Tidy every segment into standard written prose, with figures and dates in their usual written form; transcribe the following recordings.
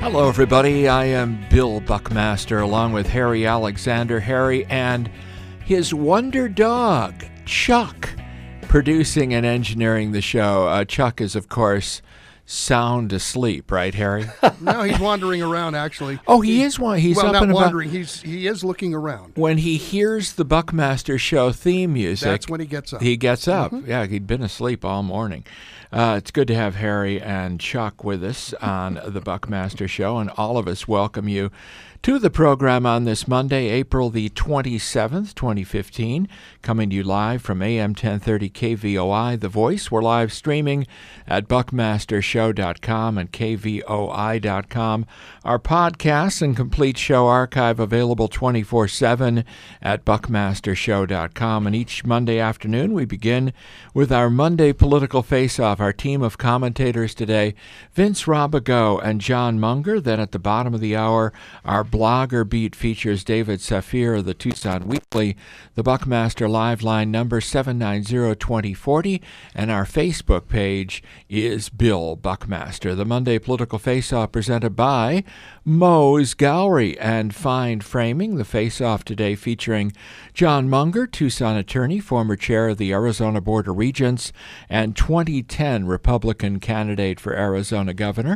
Hello, everybody. I am Bill Buckmaster, along with Harry Alexander. Harry and his wonder dog, Chuck, producing and engineering the show. Chuck is, of course, sound asleep, right, Harry? No, he's wandering around, actually. Oh, he is one. He's well, up not and wandering. about. He is looking around. When he hears the Buckmaster Show theme music, That's when he gets up. He gets up. Mm-hmm. Yeah, he'd been asleep all morning. It's good to have Harry and Chuck with us on the Buckmaster Show, and all of us welcome you to the program on this Monday, April the 27th, 2015, coming to you live from AM 1030 KVOI, The Voice. We're live streaming at buckmastershow.com and kvoi.com. Our podcasts and complete show archive available 24/7 at buckmastershow.com. And each Monday afternoon, we begin with our Monday Political Face-Off. Our team of commentators today, Vince Robigo and John Munger. Then at the bottom of the hour, our Blogger Beat features David Safir of the Tucson Weekly, the Buckmaster Live Line number 790-2040, and our Facebook page is Bill Buckmaster. The Monday Political Face-Off presented by Moe's Gallery and Fine Framing. The Face-Off today featuring John Munger, Tucson attorney, former chair of the Arizona Board of Regents, and 2010 Republican candidate for Arizona governor.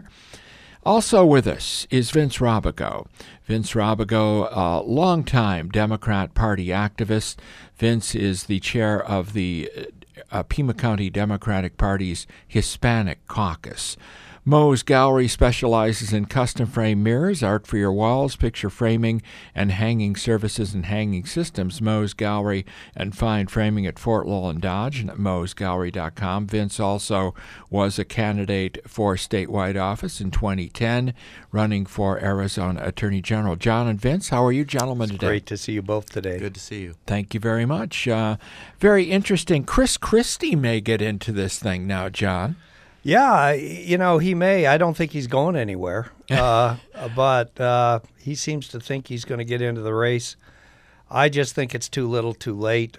Also with us is Vince Robigo. Vince Robigo, a longtime Democrat Party activist. Vince is the chair of the Pima County Democratic Party's Hispanic Caucus. Moe's Gallery specializes in custom frame mirrors, art for your walls, picture framing, and hanging services and hanging systems. Moe's Gallery and Fine Framing at Fort Lowell and Dodge and at moesgallery.com. Vince also was a candidate for statewide office in 2010, running for Arizona Attorney General. John and Vince, how are you gentlemen today? Great to see you both today. Good to see you. Thank you very much. Very interesting. Chris Christie may get into this thing now, John. Yeah, he may. I don't think he's going anywhere. But he seems to think he's going to get into the race. I just think it's too little too late.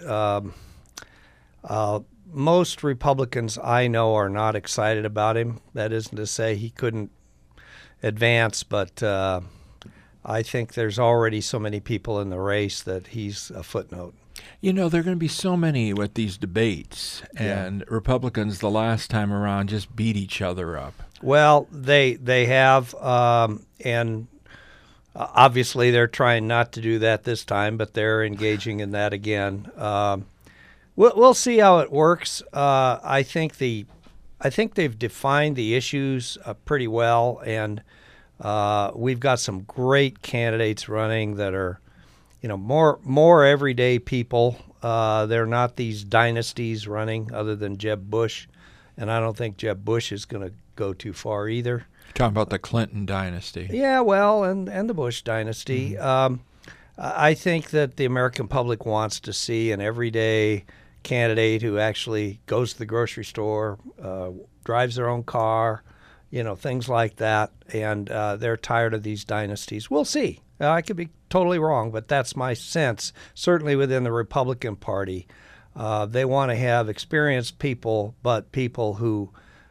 Most Republicans I know are not excited about him. That isn't to say he couldn't advance, but I think there's already so many people in the race that he's a footnote. You know, there are going to be so many with these debates, and Republicans the last time around just beat each other up. Well, they have, and obviously they're trying not to do that this time, but they're engaging in that again. We'll see how it works. I think they've defined the issues pretty well, and we've got some great candidates running that are, more everyday people. They're not these dynasties running other than Jeb Bush, and I don't think Jeb Bush is going to go too far either. Talking about the Clinton dynasty. Yeah, well, and the Bush dynasty. Mm-hmm. I think that the American public wants to see an everyday candidate who actually goes to the grocery store, drives their own car, things like that, and they're tired of these dynasties. We'll see. I could be totally wrong, but that's my sense. Certainly within the Republican Party, they want to have experienced people, but people who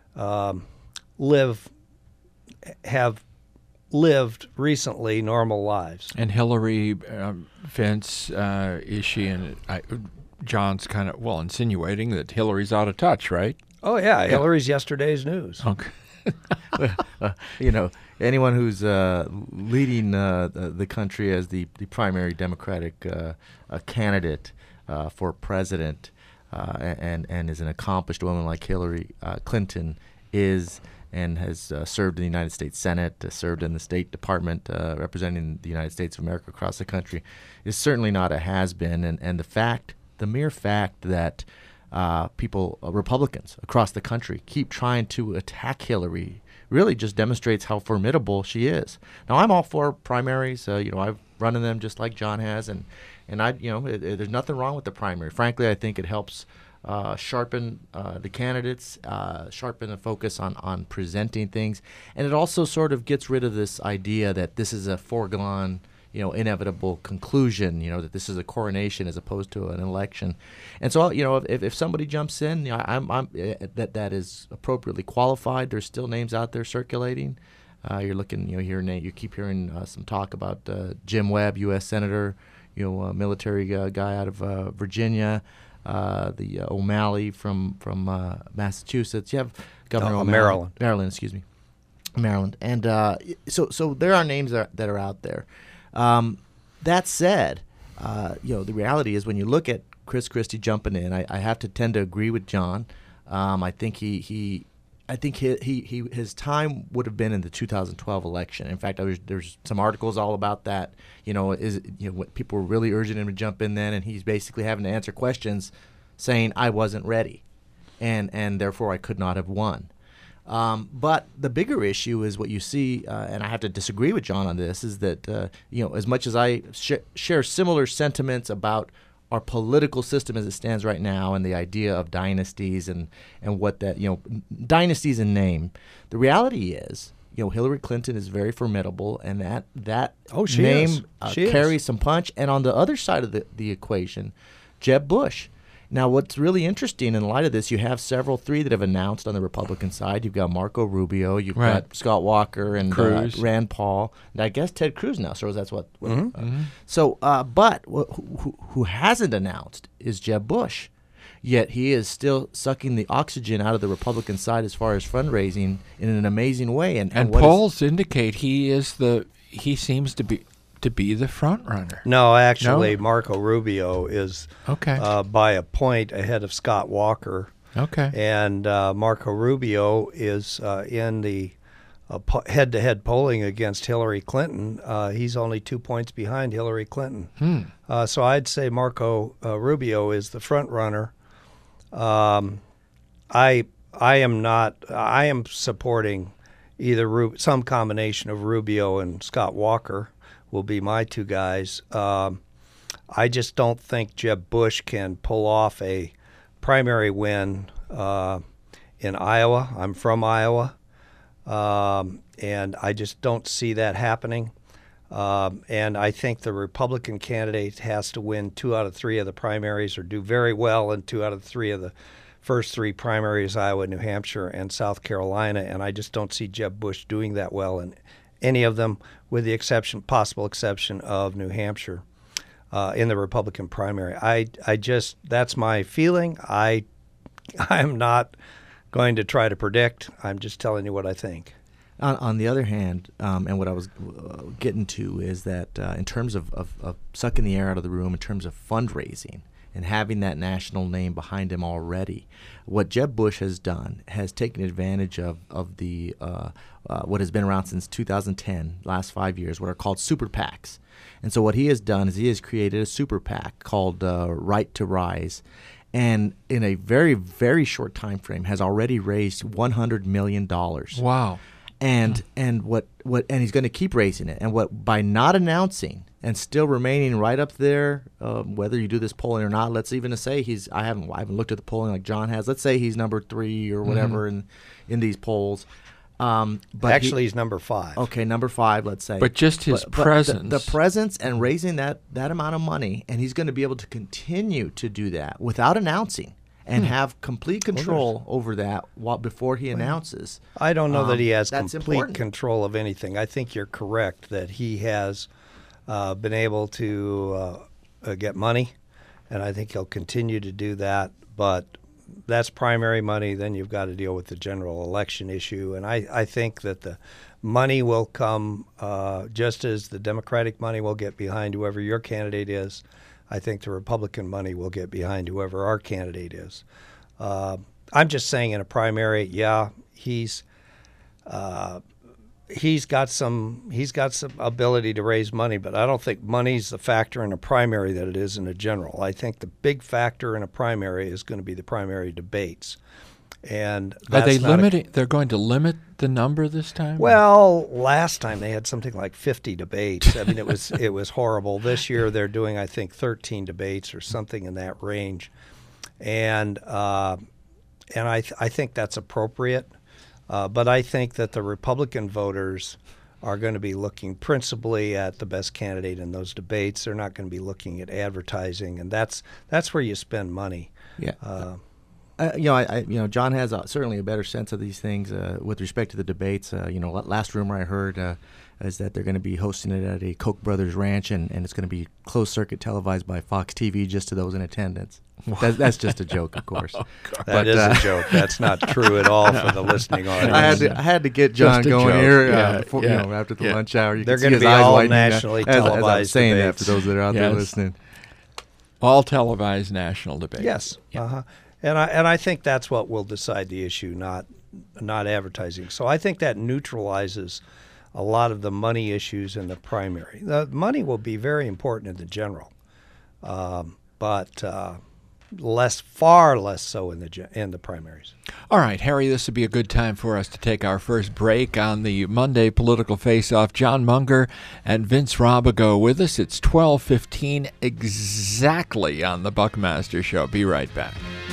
have lived recently normal lives. And Hillary, Vince, is she in? John's kind of insinuating that Hillary's out of touch, right? Oh yeah. Hillary's yesterday's news. Okay. Anyone who's leading the country as the primary Democratic candidate for president and is an accomplished woman like Hillary Clinton is and has served in the United States Senate, served in the State Department representing the United States of America across the country, is certainly not a has-been. And the mere fact that Republicans across the country keep trying to attack Hillary really just demonstrates how formidable she is. Now, I'm all for primaries. I've run in them just like John has, and there's nothing wrong with the primary. Frankly, I think it helps sharpen the candidates, sharpen the focus on presenting things, and it also sort of gets rid of this idea that this is a foregone inevitable conclusion, that this is a coronation as opposed to an election. And so, if somebody jumps in, I'm that is appropriately qualified. There's still names out there circulating. You're looking, you keep hearing some talk about Jim Webb, U.S. Senator, a military guy out of Virginia, the O'Malley from Massachusetts. You have Governor O'Malley. Maryland. And so there are names that are out there. That said, the reality is when you look at Chris Christie jumping in, I have to tend to agree with John. I think his time would have been in the 2012 election. In fact, there's some articles all about that. People were really urging him to jump in then, and he's basically having to answer questions, saying I wasn't ready, and therefore I could not have won. But the bigger issue is what you see, and I have to disagree with John on this, is that as much as I share similar sentiments about our political system as it stands right now and the idea of dynasties and what that, dynasties in name, the reality is, Hillary Clinton is very formidable, and that name carries some punch. And on the other side of the equation, Jeb Bush. Now, what's really interesting in light of this, you have three that have announced on the Republican side. You've got Marco Rubio, you've got Scott Walker, and Rand Paul, and I guess Ted Cruz now. So that's what. So, but who hasn't announced is Jeb Bush. Yet he is still sucking the oxygen out of the Republican side as far as fundraising in an amazing way. And polls indicate he seems to be the front runner. No, actually, Marco Rubio is by a point ahead of Scott Walker. Okay. And Marco Rubio is in the head-to-head polling against Hillary Clinton. He's only 2 points behind Hillary Clinton. So I'd say Marco Rubio is the front runner. I am supporting either some combination of Rubio and Scott Walker will be my two guys. I just don't think Jeb Bush can pull off a primary win in Iowa. I'm from Iowa, and I just don't see that happening. And I think the Republican candidate has to win 2 out of 3 of the primaries or do very well in 2 out of 3 of the first 3 primaries, Iowa, New Hampshire, and South Carolina. And I just don't see Jeb Bush doing that well in any of them, with the possible exception of New Hampshire in the Republican primary. That's my feeling. I'm not going to try to predict. I'm just telling you what I think. On the other hand, and what I was getting to is that in terms of sucking the air out of the room, in terms of fundraising and having that national name behind him already, what Jeb Bush has done has taken advantage of the what has been around since 2010, last 5 years, what are called super PACs. And so what he has done is he has created a super PAC called Right to Rise, and in a very, very short time frame has already raised $100 million. Wow. And he's going to keep raising it. And by not announcing and still remaining right up there, whether you do this polling or not, let's even say I haven't looked at the polling like John has. Let's say he's number 3 or whatever in these polls. But actually, he's number 5. Okay, number 5, let's say. But just his presence. The presence and raising that amount of money, and he's going to be able to continue to do that without announcing. And have complete control over that before he announces. I don't know that he has complete important. Control of anything. I think you're correct that he has been able to get money, and I think he'll continue to do that. But that's primary money. Then you've got to deal with the general election issue. And I think that the money will come just as the Democratic money will get behind whoever your candidate is. I think the Republican money will get behind whoever our candidate is. I'm just saying in a primary, he's got some ability to raise money, but I don't think money's the factor in a primary that it is in a general. I think the big factor in a primary is going to be the primary debates. And are they limiting? They're going to limit the number this time? Well, last time they had something like 50 debates. I mean, it was horrible. This year they're doing, I think, 13 debates or something in that range, and I think that's appropriate. But I think that the Republican voters are going to be looking principally at the best candidate in those debates. They're not going to be looking at advertising, and that's where you spend money. Yeah. John has certainly a better sense of these things with respect to the debates. Last rumor I heard is that they're going to be hosting it at a Koch brothers ranch, and it's going to be closed circuit televised by Fox TV just to those in attendance. That's just a joke, of course. That is a joke. That's not true at all for the listening audience. I had to get John going joke. here before, after the lunch hour. They're going to be all nationally televised as I'm saying debates. that for those that are out there listening. All televised national debates. Yes. Yeah. And I think that's what will decide the issue, not advertising. So I think that neutralizes a lot of the money issues in the primary. The money will be very important in the general, but far less so in the primaries. All right, Harry, this would be a good time for us to take our first break on the Monday Political Face-Off. John Munger and Vince Robigo with us. It's 12:15 exactly on the Buckmaster Show. Be right back.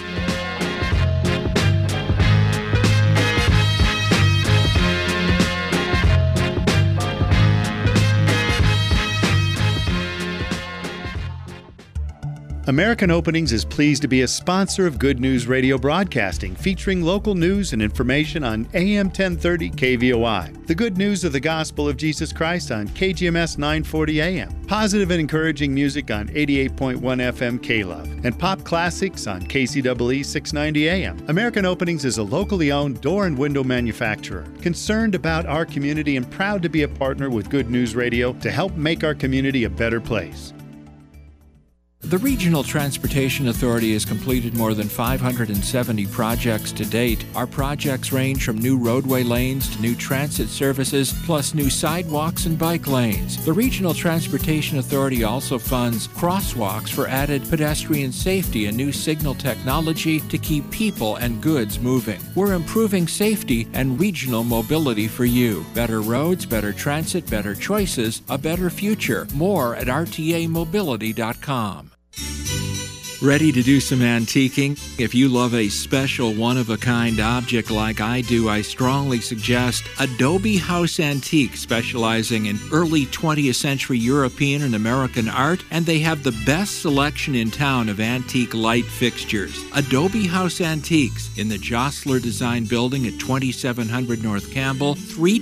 American Openings is pleased to be a sponsor of Good News Radio Broadcasting, featuring local news and information on AM 1030 KVOI, the good news of the gospel of Jesus Christ on KGMS 940 AM, positive and encouraging music on 88.1 FM KLove, and pop classics on KCEE 690 AM. American Openings is a locally owned door and window manufacturer, concerned about our community and proud to be a partner with Good News Radio to help make our community a better place. The Regional Transportation Authority has completed more than 570 projects to date. Our projects range from new roadway lanes to new transit services, plus new sidewalks and bike lanes. The Regional Transportation Authority also funds crosswalks for added pedestrian safety and new signal technology to keep people and goods moving. We're improving safety and regional mobility for you. Better roads, better transit, better choices, a better future. More at rtamobility.com. Ready to do some antiquing? If you love a special one-of-a-kind object like I do, I strongly suggest Adobe House Antique, specializing in early 20th century European and American art, and they have the best selection in town of antique light fixtures. Adobe House Antiques in the Jostler Design Building at 2700 North Campbell,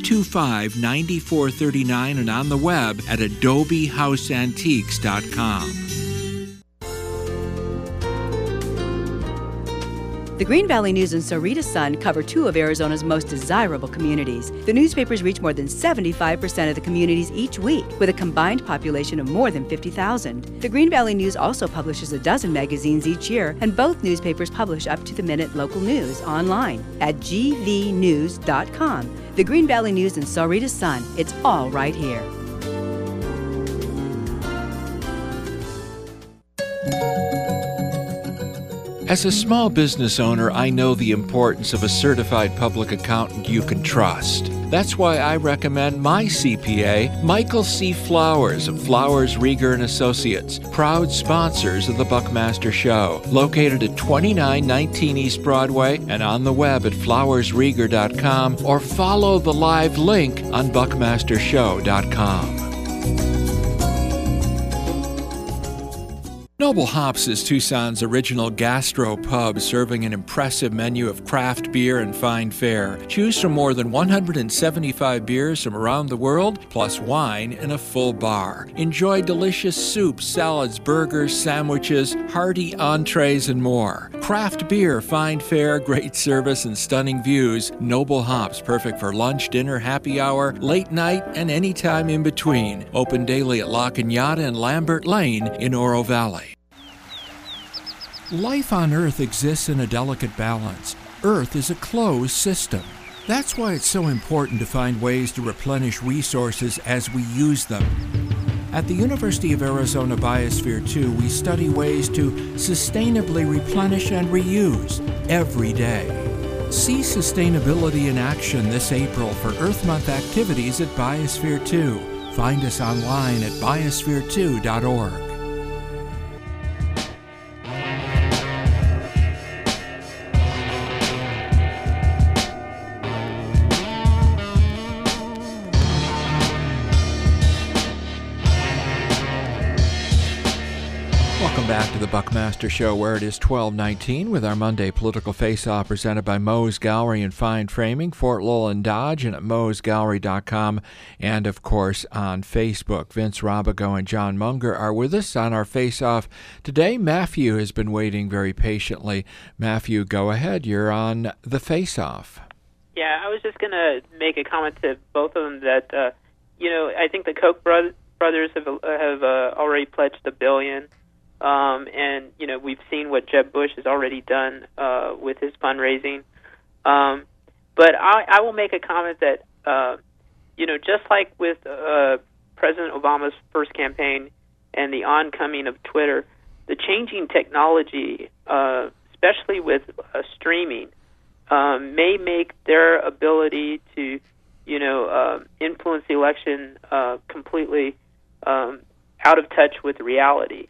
325-9439, and on the web at adobehouseantiques.com. The Green Valley News and Sarita Sun cover two of Arizona's most desirable communities. The newspapers reach more than 75% of the communities each week, with a combined population of more than 50,000. The Green Valley News also publishes a dozen magazines each year, and both newspapers publish up-to-the-minute local news online at gvnews.com. The Green Valley News and Sarita Sun, it's all right here. As a small business owner, I know the importance of a certified public accountant you can trust. That's why I recommend my CPA, Michael C. Flowers of Flowers, Rieger & Associates, proud sponsors of the Buckmaster Show, located at 2919 East Broadway and on the web at flowersrieger.com, or follow the live link on buckmastershow.com. Noble Hops is Tucson's original gastro pub, serving an impressive menu of craft beer and fine fare. Choose from more than 175 beers from around the world, plus wine and a full bar. Enjoy delicious soups, salads, burgers, sandwiches, hearty entrees, and more. Craft beer, fine fare, great service, and stunning views. Noble Hops, perfect for lunch, dinner, happy hour, late night, and any time in between. Open daily at La Cañada and Lambert Lane in Oro Valley. Life on Earth exists in a delicate balance. Earth is a closed system. That's why it's so important to find ways to replenish resources as we use them. At the University of Arizona Biosphere 2, we study ways to sustainably replenish and reuse every day. See sustainability in action this April for Earth Month activities at Biosphere 2. Find us online at biosphere2.org. back to the Buckmaster Show, where it is 12:19 with our Monday Political Face-Off presented by Moe's Gallery and Fine Framing, Fort Lowell and Dodge, and at moesgallery.com, and, of course, on Facebook. Vince Robigo and John Munger are with us on our Face-Off today. Matthew has been waiting very patiently. Matthew, go ahead. You're on the Face-Off. Yeah, I was just going to make a comment to both of them that, I think the Koch brothers have already pledged $1 billion. And we've seen what Jeb Bush has already done with his fundraising. But I will make a comment that just like with President Obama's first campaign and the oncoming of Twitter, the changing technology, especially with streaming, may make their ability to influence the election completely out of touch with reality.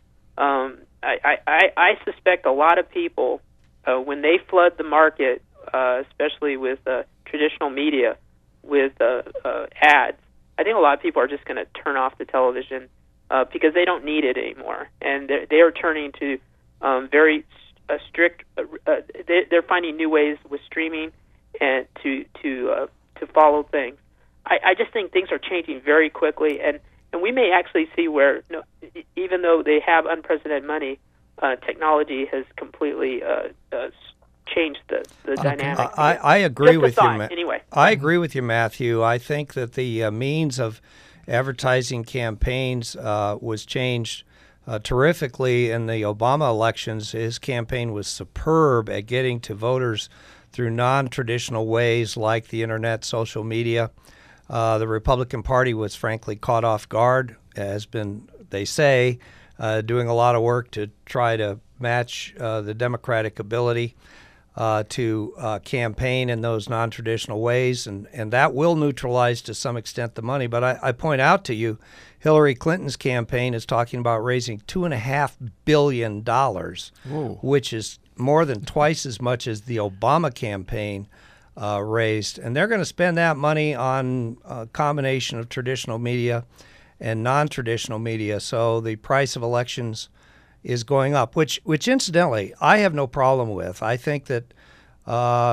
I suspect a lot of people, when they flood the market, especially with traditional media, with ads, I think a lot of people are just going to turn off the television because they don't need it anymore, and they are turning to very strict. They're finding new ways with streaming and to follow things. I just think things are changing very quickly, and we may actually see where, even though they have unprecedented money, technology has completely changed the dynamic. I agree with you. Anyway, I agree with you, Matthew. I think that the means of advertising campaigns was changed terrifically in the Obama elections. His campaign was superb at getting to voters through non-traditional ways like the internet, social media. The Republican Party was frankly caught off guard, has been, they say, doing a lot of work to try to match the Democratic ability to campaign in those non-traditional ways, and that will neutralize to some extent the money. But I point out to you, Hillary Clinton's campaign is talking about raising $2.5 billion, which is more than twice as much as the Obama campaign raised, and they're going to spend that money on a combination of traditional media and non-traditional media. So the price of elections is going up, which incidentally I have no problem with. I think that I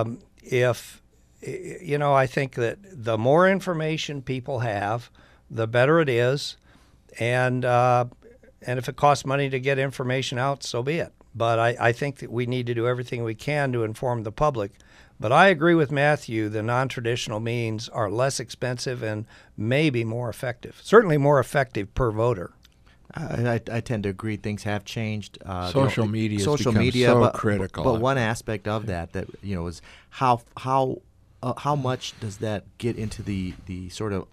think that the more information people have, the better it is, and if it costs money to get information out, so be it. But I think that we need to do everything we can to inform the public. But I agree with Matthew, the non-traditional means are less expensive and maybe more effective, certainly more effective per voter. I tend to agree. Things have changed. Social media has become so critical. But one aspect of that is how much does that get into the sort of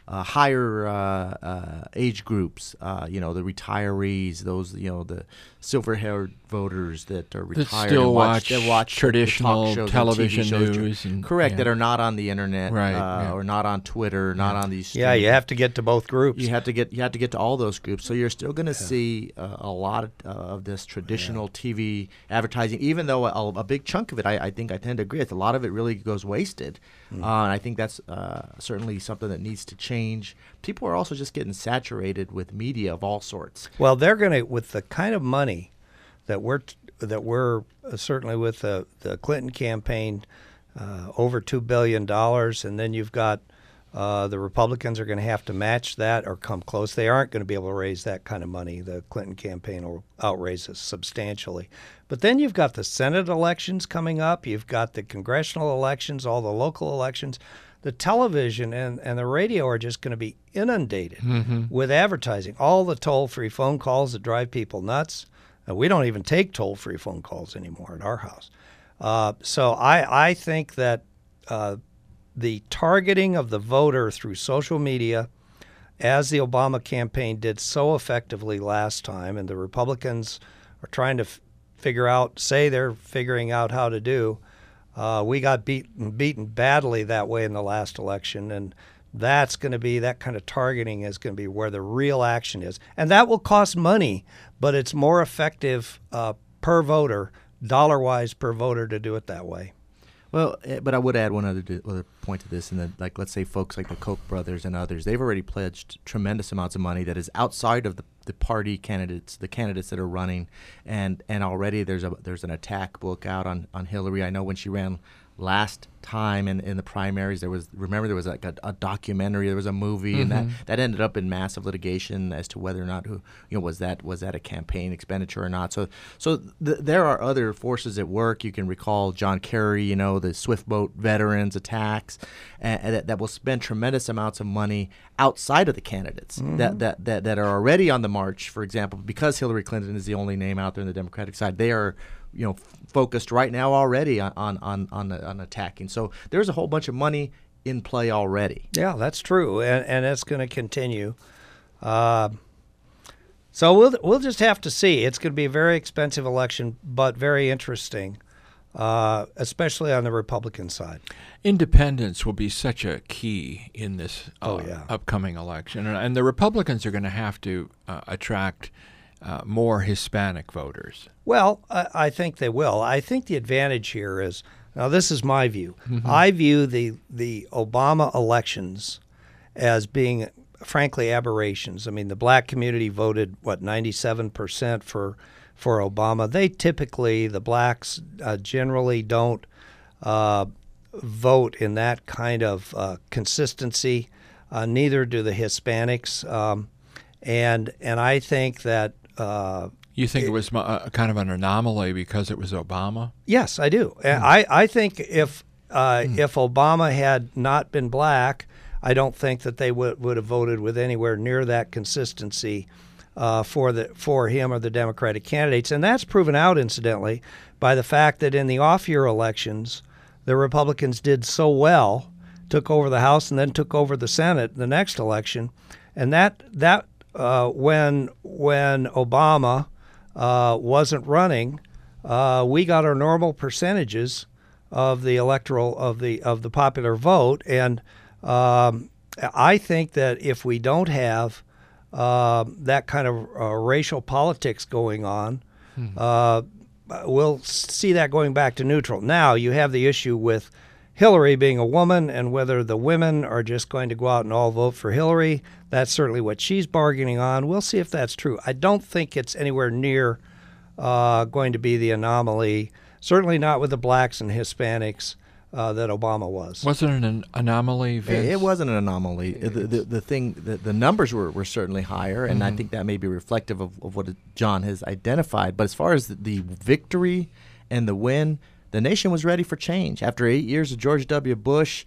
higher age groups, the retirees, those, the silver-haired voters that are retired that still and watch traditional talk shows television and TV news. And, correct, that are not on the internet, or not on Twitter, not on these. Yeah, you have to get to both groups. You have to get to all those groups. So you're still going to see a lot of this traditional TV advertising, even though a big chunk of it, I think I tend to agree with. A lot of it really goes wasted, and I think that's certainly something that needs to change. People are also just getting saturated with media of all sorts. Well, they're going to, with the kind of money that we're certainly with the Clinton campaign, over $2 billion, and then you've got the Republicans are going to have to match that or come close. They aren't going to be able to raise that kind of money. The Clinton campaign will outraise us substantially. But then you've got the Senate elections coming up. You've got the congressional elections, all the local elections. The television and the radio are just going to be inundated with advertising. All the toll-free phone calls that drive people nuts. We don't even take toll-free phone calls anymore at our house. So I think that the targeting of the voter through social media, as the Obama campaign did so effectively last time, and the Republicans are trying to say they're figuring out how to do. We got beaten badly that way in the last election, and that's going to be, that kind of targeting is going to be where the real action is. And that will cost money, but it's more effective per voter, dollar-wise per voter, to do it that way. Well, but I would add one other point to this, and that, like, let's say folks like the Koch brothers and others, they've already pledged tremendous amounts of money that is outside of party candidates, the candidates that are running, and already there's an attack book out on Hillary. I know when she ran last time in the primaries, there was like a documentary, there was a movie, and that ended up in massive litigation as to whether or not was that a campaign expenditure or not. So there are other forces at work. You can recall John Kerry, the Swift Boat veterans attacks, and that will spend tremendous amounts of money outside of the candidates that are already on the march. For example, because Hillary Clinton is the only name out there on the Democratic side, they are focused right now already on attacking. So there's a whole bunch of money in play already. Yeah, that's true, and it's going to continue. So we'll just have to see. It's going to be a very expensive election, but very interesting, especially on the Republican side. Independence will be such a key in this upcoming election, and the Republicans are going to have to attract more Hispanic voters. Well, I think they will. I think the advantage here is, now this is my view. I view the Obama elections as being, frankly, aberrations. I mean, the black community voted, 97% for Obama. They typically, the blacks generally don't vote in that kind of consistency. Neither do the Hispanics. And I think that you think it was kind of an anomaly because it was Obama? Yes, I do. I think if Obama had not been black, I don't think that they would have voted with anywhere near that consistency for him or the Democratic candidates. And that's proven out, incidentally, by the fact that in the off-year elections, the Republicans did so well, took over the House and then took over the Senate the next election, and that when Obama wasn't running, we got our normal percentages of the electoral of the popular vote, and I think that if we don't have that kind of racial politics going on, we'll see that going back to neutral. Now you have the issue with Hillary being a woman and whether the women are just going to go out and all vote for Hillary. That's certainly what she's bargaining on. We'll see if that's true. I don't think it's anywhere near going to be the anomaly, certainly not with the blacks and Hispanics that Obama was. Wasn't it an anomaly, Vince? It wasn't an anomaly. The numbers were certainly higher, and I think that may be reflective of what John has identified. But as far as the victory and the win, the nation was ready for change. After 8 years of George W. Bush,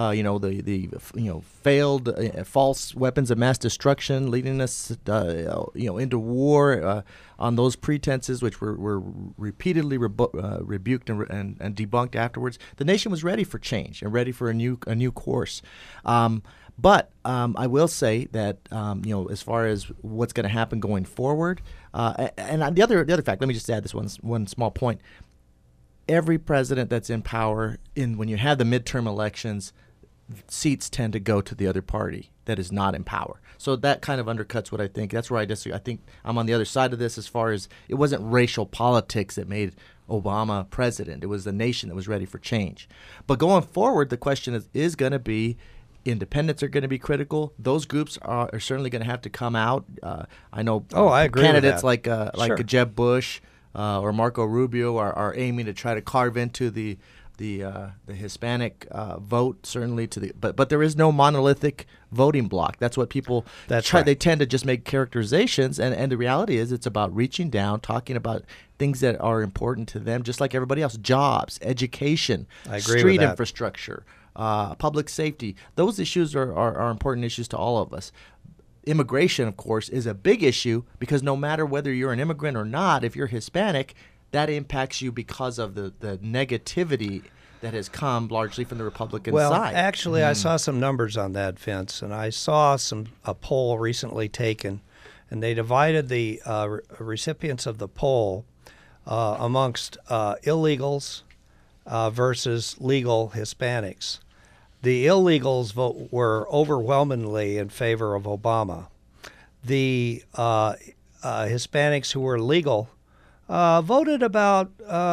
the failed false weapons of mass destruction, leading us into war on those pretenses, which were repeatedly rebuked and debunked afterwards. The nation was ready for change and ready for a new course. But I will say that as far as what's going to happen going forward, and the other fact, let me just add this one small point. Every president that's in power, when you have the midterm elections, seats tend to go to the other party that is not in power. So that kind of undercuts what I think. That's where I disagree. I think I'm on the other side of this as far as it wasn't racial politics that made Obama president. It was the nation that was ready for change. But going forward, the question is going to be, independents are going to be critical. Those groups are certainly going to have to come out. I know I agree candidates with like Sure. Jeb Bush or Marco Rubio are aiming to try to carve into the Hispanic vote, certainly but there is no monolithic voting bloc. That's what people try. Right. They tend to just make characterizations, and the reality is it's about reaching down, talking about things that are important to them, just like everybody else: jobs, education, street infrastructure, public safety. Those issues are important issues to all of us. Immigration, of course, is a big issue because no matter whether you're an immigrant or not, if you're Hispanic, that impacts you because of the negativity that has come largely from the Republican side. Well, actually, I saw some numbers on that, Vince, and I saw a poll recently taken, and they divided the recipients of the poll amongst illegals versus legal Hispanics. The illegals were overwhelmingly in favor of Obama. The Hispanics who were legal voted about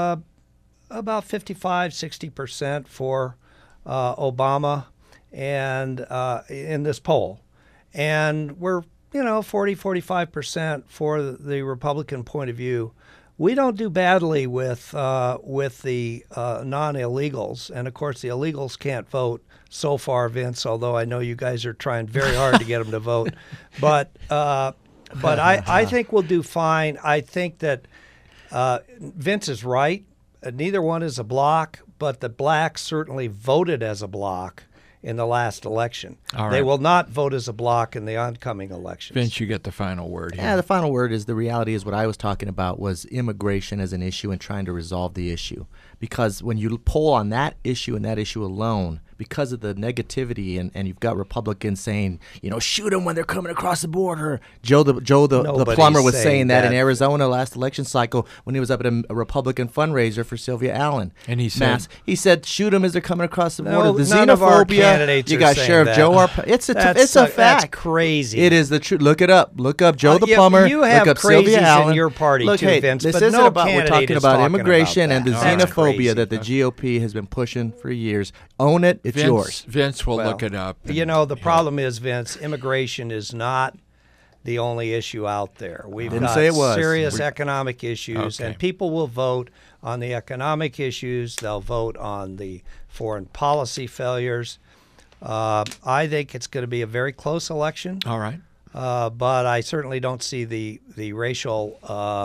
55-60% for Obama, and in this poll, and we're 40, 45% for the Republican point of view. We don't do badly with the non-illegals, and of course the illegals can't vote so far, Vince. Although I know you guys are trying very hard to get them to vote, but I think we'll do fine. I think that Vince is right. Neither one is a block, but the blacks certainly voted as a block in the last election. All right. They will not vote as a block in the oncoming elections. Vince, you get the final word here. Yeah, the final word is the reality is what I was talking about was immigration as an issue and trying to resolve the issue. Because when you poll on that issue and that issue alone, because of the negativity and you've got Republicans saying, shoot them when they're coming across the border. Joe the plumber was saying that in Arizona last election cycle when he was up at a Republican fundraiser for Sylvia Allen. And he said shoot them as they're coming across the border. The none of our xenophobia. candidates You are got saying Sheriff that. Joe. It's a fact. That's crazy. It is the truth. Look it up. Look up Joe the plumber. You have look up crazies Sylvia Allen. in your party Look, too, hey, Vince. this but isn't no about. We're candidate talking is about talking immigration about and the that. That's xenophobia crazy. that the GOP has been pushing for years. Own it. It's yours. Vince will look it up. The problem is, Vince, immigration is not the only issue out there. We've Didn't got say it was. serious economic issues, Okay. and people will vote on the economic issues. They'll vote on the foreign policy failures. I think it's going to be a very close election. All right. But I certainly don't see the racial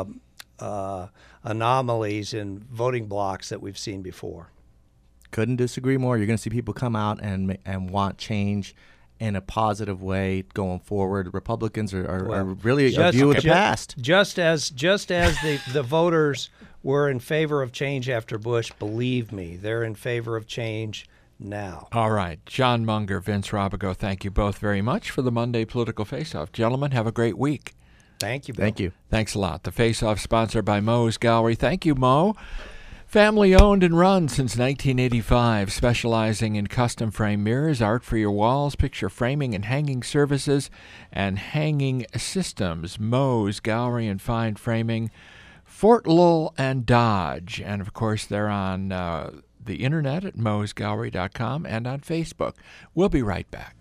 anomalies in voting blocks that we've seen before. Couldn't disagree more. You're going to see people come out and want change in a positive way going forward. Republicans are really a view of the past. Just as the voters were in favor of change after Bush, believe me, they're in favor of change now. All right. John Munger, Vince Robigo, thank you both very much for the Monday Political Face-Off. Gentlemen, have a great week. Thank you, Bill. Thank you. Thanks a lot. The Face-Off sponsored by Moe's Gallery. Thank you, Mo. Family owned and run since 1985, specializing in custom frame mirrors, art for your walls, picture framing and hanging services, and hanging systems. Moe's Gallery and Fine Framing, Fort Lowell and Dodge. And, of course, they're on the internet at moesgallery.com and on Facebook. We'll be right back.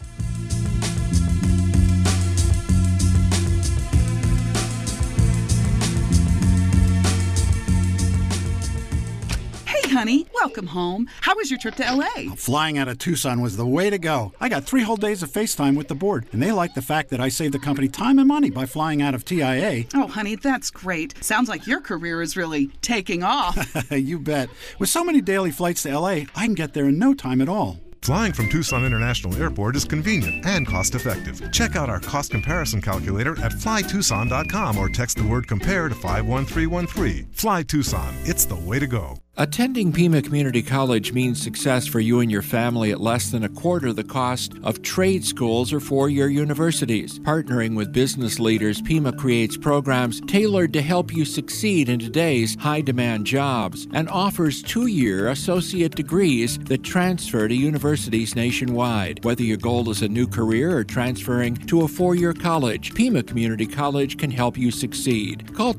Honey, welcome home. How was your trip to L.A.? Flying out of Tucson was the way to go. I got 3 whole days of FaceTime with the board, and they like the fact that I saved the company time and money by flying out of TIA. Oh, honey, that's great. Sounds like your career is really taking off. You bet. With so many daily flights to L.A., I can get there in no time at all. Flying from Tucson International Airport is convenient and cost-effective. Check out our cost comparison calculator at flytucson.com or text the word COMPARE to 51313. Fly Tucson. It's the way to go. Attending Pima Community College means success for you and your family at less than a quarter the cost of trade schools or four-year universities. Partnering with business leaders, Pima creates programs tailored to help you succeed in today's high-demand jobs and offers 2-year associate degrees that transfer to universities nationwide. Whether your goal is a new career or transferring to a 4-year college, Pima Community College can help you succeed. Call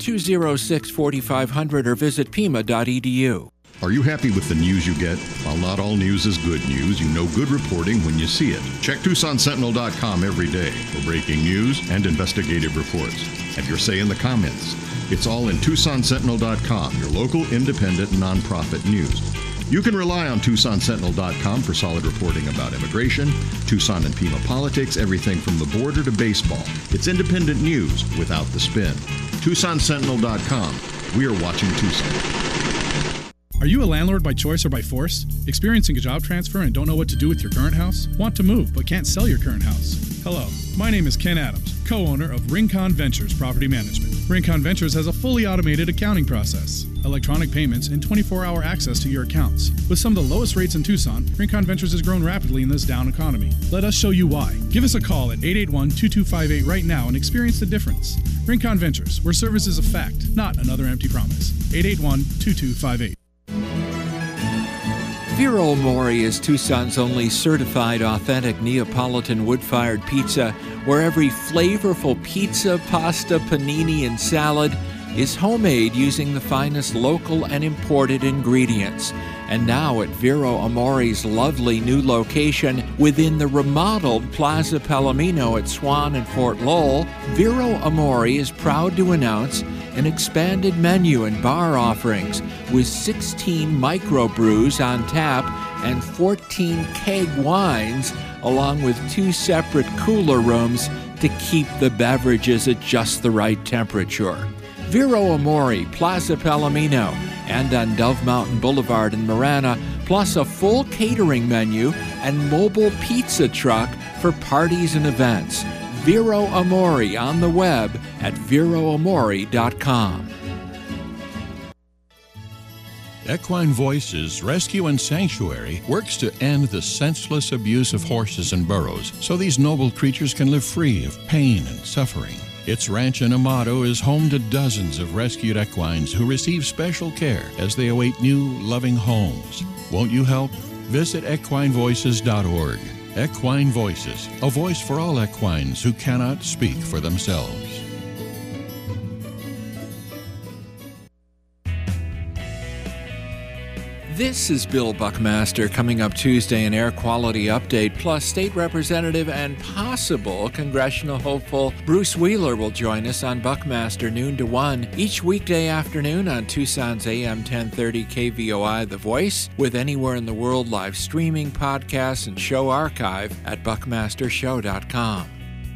206-4500 or visit pima.edu. Are you happy with the news you get? While not all news is good news, you know good reporting when you see it. Check TucsonSentinel.com every day for breaking news and investigative reports. Have your say in the comments. It's all in TucsonSentinel.com, your local independent nonprofit news. You can rely on TucsonSentinel.com for solid reporting about immigration, Tucson and Pima politics, everything from the border to baseball. It's independent news without the spin. TucsonSentinel.com. We are watching Tucson. Are you a landlord by choice or by force? Experiencing a job transfer and don't know what to do with your current house? Want to move but can't sell your current house? Hello, my name is Ken Adams, co-owner of Rincon Ventures Property Management. Rincon Ventures has a fully automated accounting process, electronic payments, and 24-hour access to your accounts. With some of the lowest rates in Tucson, Rincon Ventures has grown rapidly in this down economy. Let us show you why. Give us a call at 881-2258 right now and experience the difference. Rincon Ventures, where service is a fact, not another empty promise. 881-2258. Vero Mori is Tucson's only certified authentic Neapolitan wood-fired pizza, where every flavorful pizza, pasta, panini, and salad is homemade using the finest local and imported ingredients. And now at Vero Amore's lovely new location within the remodeled Plaza Palomino at Swan and Fort Lowell, Vero Amore is proud to announce an expanded menu and bar offerings with 16 microbrews on tap and 14 keg wines, along with 2 separate cooler rooms to keep the beverages at just the right temperature. Vero Amore, Plaza Palomino, and on Dove Mountain Boulevard in Marana, plus a full catering menu and mobile pizza truck for parties and events. Vero Amore on the web at veroamore.com. Equine Voices Rescue and Sanctuary works to end the senseless abuse of horses and burros so these noble creatures can live free of pain and suffering. Its ranch in Amado is home to dozens of rescued equines who receive special care as they await new, loving homes. Won't you help? Visit equinevoices.org. Equine Voices, a voice for all equines who cannot speak for themselves. This is Bill Buckmaster. Coming up Tuesday, an air quality update, plus state representative and possible congressional hopeful Bruce Wheeler will join us on Buckmaster noon to 1 each weekday afternoon on Tucson's AM 1030 KVOI The Voice, with anywhere in the world live streaming, podcasts, and show archive at buckmastershow.com.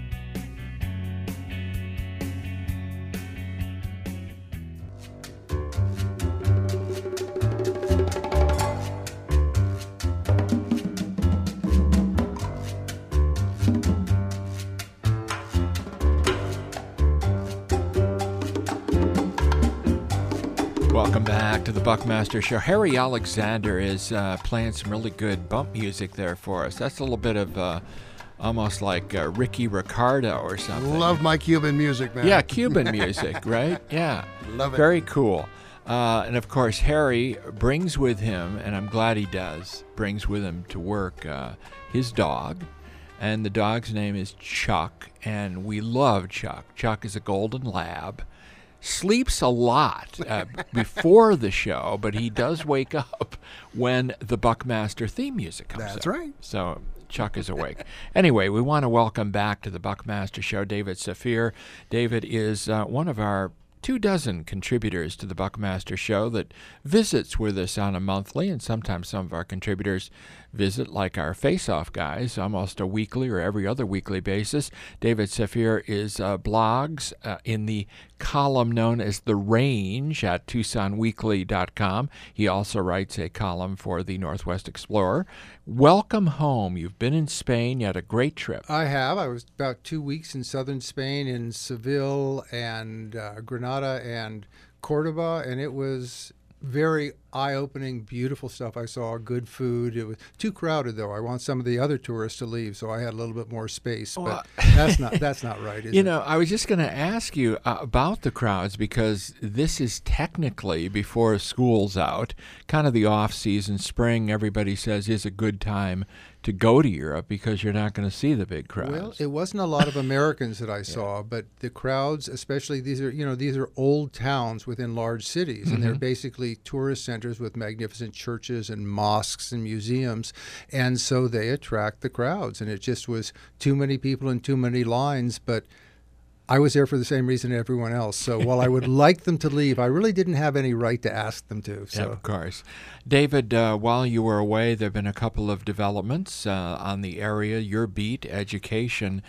Welcome back to the Buckmaster Show. Harry Alexander is playing some really good bump music there for us. That's a little bit of almost like Ricky Ricardo or something. Love my Cuban music, man. Yeah, Cuban music, right? Yeah. Love it. Very cool. And of course, Harry brings with him, and I'm glad he does, brings with him to work his dog. And the dog's name is Chuck, and we love Chuck. Chuck is a golden lab. Sleeps a lot before the show, but he does wake up when the Buckmaster theme music comes That's up. right. So Chuck is awake. Anyway, we want to welcome back to the Buckmaster Show David Safier. David is one of our 24 contributors to the Buckmaster Show that visits with us on a monthly, and sometimes some of our contributors visit, like our face-off guys, almost a weekly or every other weekly basis. David Safier is blogs in the column known as The Range at TucsonWeekly.com. He also writes a column for the Northwest Explorer. Welcome home. You've been in Spain. You had a great trip. I have. I was about 2 weeks in southern Spain, in Seville and Granada and Cordoba, and it was very eye-opening, beautiful stuff. I saw good food. It was too crowded, though. I want some of the other tourists to leave, so I had a little bit more space. But that's not right, is it? You know, I was just going to ask you about the crowds, because this is technically before school's out, kind of the off-season. Spring, everybody says, is a good time to go to Europe because you're not going to see the big crowds. Well, it wasn't a lot of Americans that I saw, but the crowds, especially these are old towns within large cities, and they're basically tourist centers with magnificent churches and mosques and museums, and so they attract the crowds. And it just was too many people and too many lines, but I was there for the same reason everyone else. So while I would like them to leave, I really didn't have any right to ask them to. So. Yeah, of course. David, while you were away, there have been a couple of developments on the area, your beat, education,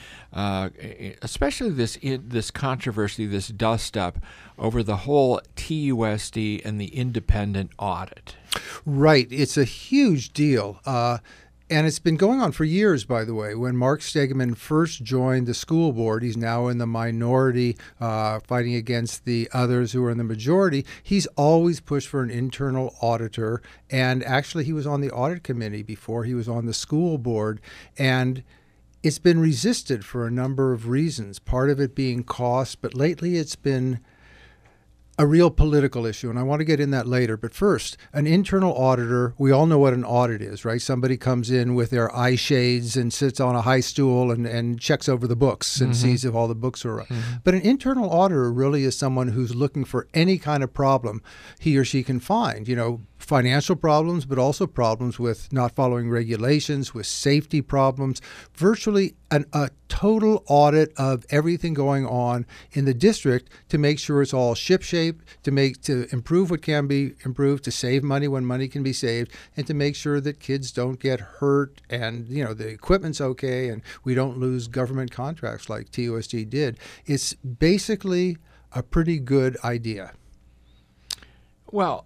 especially this controversy, this dust-up over the whole TUSD and the independent audit. Right. It's a huge deal. And it's been going on for years, by the way. When Mark Stegeman first joined the school board, he's now in the minority, fighting against the others who are in the majority. He's always pushed for an internal auditor. And actually, he was on the audit committee before he was on the school board. And it's been resisted for a number of reasons, part of it being cost. But lately, it's been a real political issue, and I want to get in that later. But first, an internal auditor, we all know what an audit is, right? Somebody comes in with their eye shades and sits on a high stool and checks over the books and sees if all the books are right. But an internal auditor really is someone who's looking for any kind of problem he or she can find, financial problems, but also problems with not following regulations, with safety problems, virtually a total audit of everything going on in the district to make sure it's all shipshape, to improve what can be improved, to save money when money can be saved, and to make sure that kids don't get hurt and the equipment's okay and we don't lose government contracts like TUSD did. It's basically a pretty good idea. Well,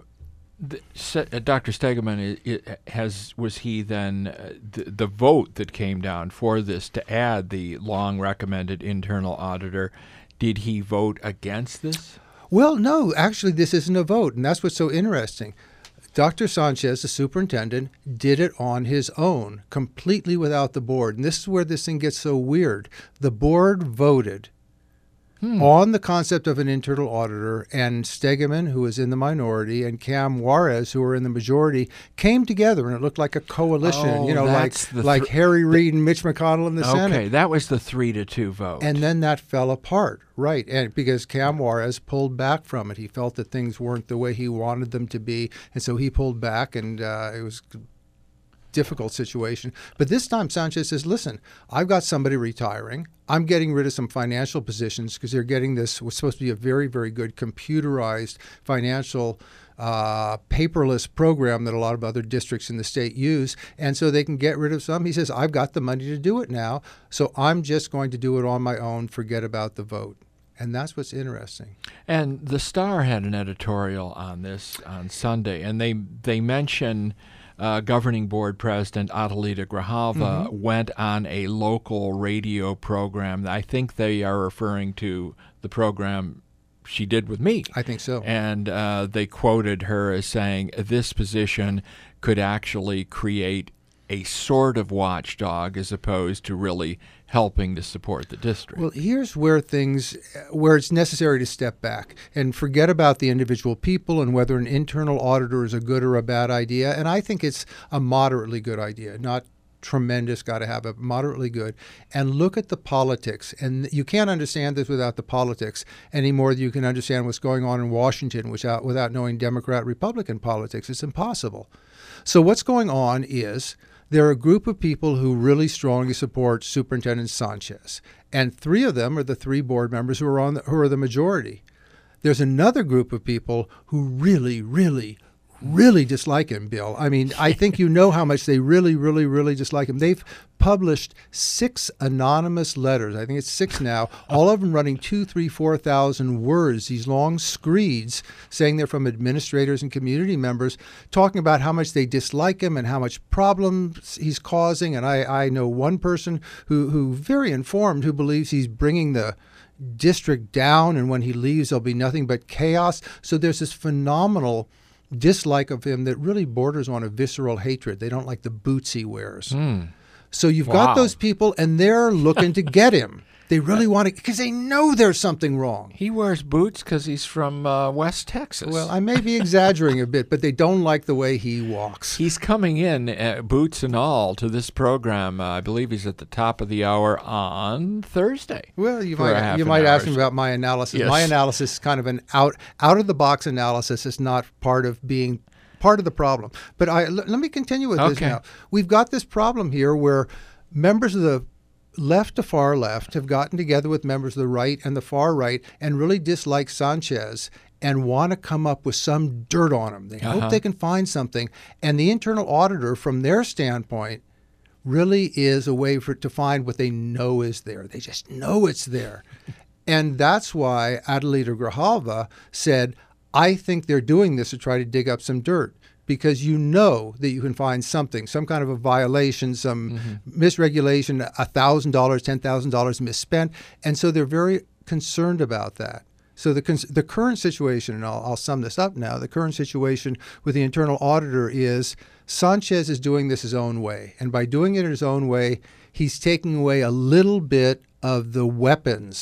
Dr. Stegeman, was he then the vote that came down for this to add the long recommended internal auditor? Did he vote against this? Well, no, actually, this isn't a vote, and that's what's so interesting. Dr. Sanchez, the superintendent, did it on his own, completely without the board. And this is where this thing gets so weird. The board voted on the concept of an internal auditor, and Stegeman, who was in the minority, and Cam Juarez, who were in the majority, came together, and it looked like a coalition, like Harry Reid and Mitch McConnell in the Senate. Okay, that was the 3-2 vote. And then that fell apart, right, and because Cam Juarez pulled back from it. He felt that things weren't the way he wanted them to be, and so he pulled back, and it was difficult situation. But this time Sanchez says, listen, I've got somebody retiring. I'm getting rid of some financial positions because they're getting this, was supposed to be a very, very good computerized financial paperless program that a lot of other districts in the state use. And so they can get rid of some. He says, I've got the money to do it now. So I'm just going to do it on my own. Forget about the vote. And that's what's interesting. And the Star had an editorial on this on Sunday, and they mention Governing Board President Adelita Grijalva went on a local radio program. I think they are referring to the program she did with me. I think so. And they quoted her as saying, this position could actually create a sort of watchdog as opposed to really helping to support the district. Well, here's where it's necessary to step back and forget about the individual people and whether an internal auditor is a good or a bad idea. And I think it's a moderately good idea, not tremendous, got to have a moderately good, and look at the politics. And you can't understand this without the politics any more than you can understand what's going on in Washington without knowing Democrat-Republican politics. It's impossible. So what's going on is there are a group of people who really strongly support Superintendent Sanchez, and 3 of them are the 3 board members who are the majority. There's another group of people who really, really, really dislike him, Bill. I mean, I think you know how much they really, really, really dislike him. They've published 6 anonymous letters. I think it's 6 now, all of them running 2,000, 3,000, 4,000 words, these long screeds saying they're from administrators and community members, talking about how much they dislike him and how much problems he's causing. And I know one person who very informed, who believes he's bringing the district down, and when he leaves, there'll be nothing but chaos. So there's this phenomenal dislike of him that really borders on a visceral hatred. They don't like the boots he wears. So you've got those people, and they're looking to get him. They really want to, because they know there's something wrong. He wears boots because he's from West Texas. Well, I may be exaggerating a bit, but they don't like the way he walks. He's coming in, boots and all, to this program. I believe he's at the top of the hour on Thursday. Well, you might ask him about my analysis. Yes. My analysis is kind of an out-of-the-box analysis. It's not part of being part of the problem. But let me continue with this now. We've got this problem here where members of the left to far left have gotten together with members of the right and the far right and really dislike Sanchez and want to come up with some dirt on him. They hope they can find something. And the internal auditor, from their standpoint, really is a way to find what they know is there. They just know it's there. And that's why Adelita Grijalva said, I think they're doing this to try to dig up some dirt, because you know that you can find something, some kind of a violation, some misregulation, $1,000, $10,000 misspent. And so they're very concerned about that. So the current situation, and I'll sum this up now, the current situation with the internal auditor is Sanchez is doing this his own way. And by doing it his own way, he's taking away a little bit of the weapons